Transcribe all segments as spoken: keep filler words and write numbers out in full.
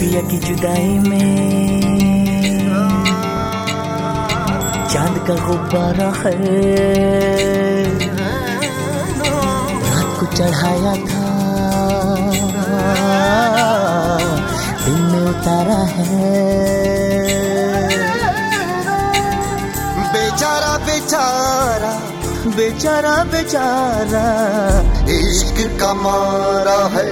पिया की जुदाई में चांद का गुब्बारा है, रात को चढ़ाया था दिन में उतारा है। बेचारा बेचारा बेचारा बेचारा इश्क का मारा है।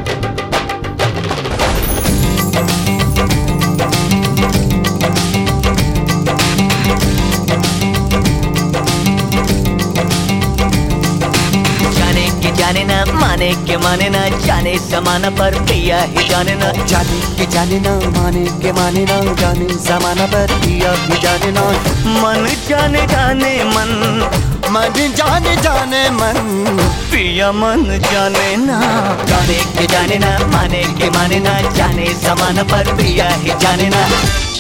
जाने ना माने के माने ना जाने समाना पर पिया ही जाने ना, जाने के जाने ना माने के माने ना जाने समाना पर पिया ही जाने ना। मन जाने जाने मन मन जाने जाने मन पिया मन जाने ना, जाने के जाने ना माने के माने ना जाने समाना पर पिया ही जाने ना।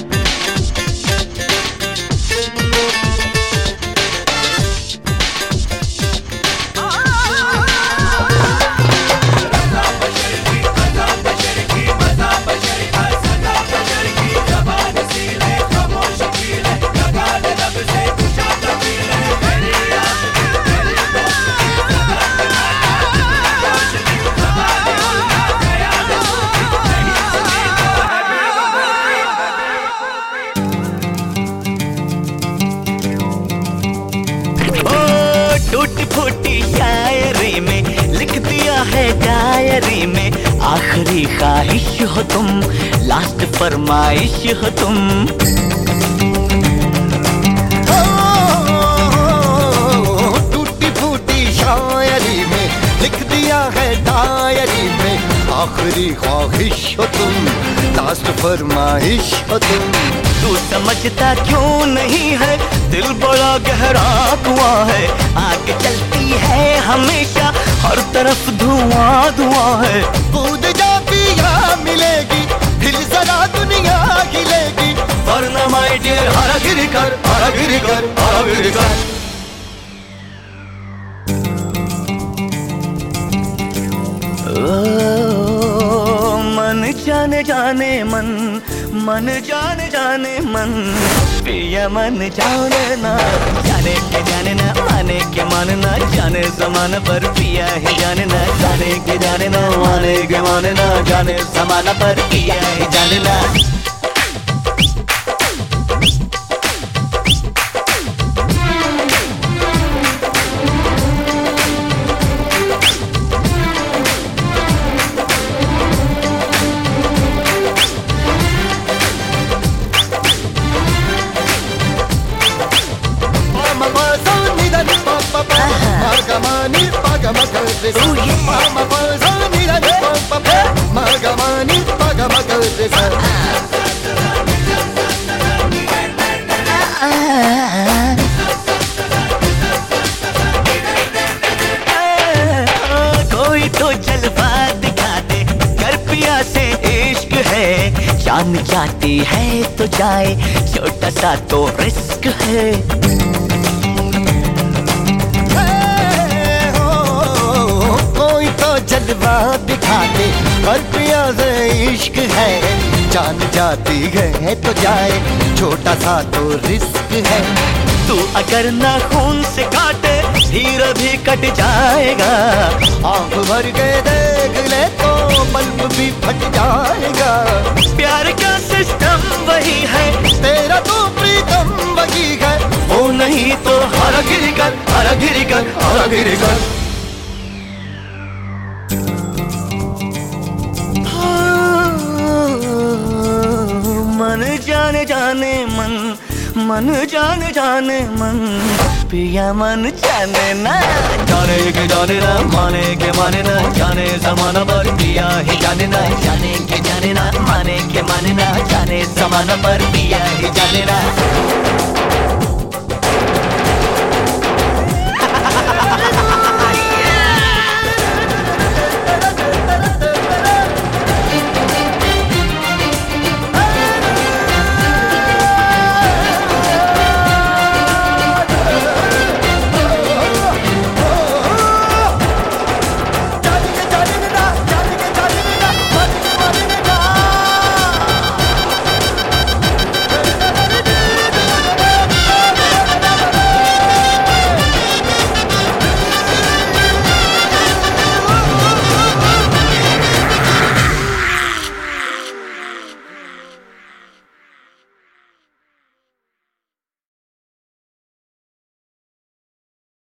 टूटी फूटी शायरी में लिख दिया है डायरी में, आखिरी ख्वाहिश हो तुम, लास्ट फरमाइश हो तुम। टूटी फूटी शायरी में लिख दिया है डायरी में, आखिरी ख्वाहिश हो तुम, लास्ट फरमाइश हो तुम। तू समझता क्यों नहीं है दिल बड़ा गहरा कुआं है, आगे चलती है हमेशा हर तरफ धुआं धुआं है। कूद जा पिया मिलेगी फिर जरा दुनिया हिलेगी, वरना माय डियर हरा गिर कर हरा गिर कर हरा गिर कर। मन जाने जाने मन मन जाने जाने मन पिया मन जाने ना, जाने के जाने ना माने के मानना जाने समान पर पिया ही जाने ना, जाने के जाने ना माने के माने ना जाने समान पर पिया ही जाने ना। कोई तो जलवा दिखा दे कर पिया से इश्क है, जान जाती है तो जाए छोटा सा तो रिस्क है। जलवा दिखा दे और पिया से इश्क है, जान जाती है तो जाए छोटा सा तो रिस्क है। तू अगर ना खून से काटे हीरा भी कट जाएगा, आंख भर के देख ले तो बल्ब भी फट जाएगा। प्यार का सिस्टम वही है, तेरा तो प्रीतम वही है, वो नहीं तो हरा गिर कर हरा गिर कर हरा गिर कर। मन जाने जाने मन मन जाने जाने मन पिया मन जाने ना, जाने के जाने ना माने के माने ना जाने समाना पर पिया ही जाने ना, जाने के जाने ना माने के माने ना जाने समाना पर पिया ही जाने ना।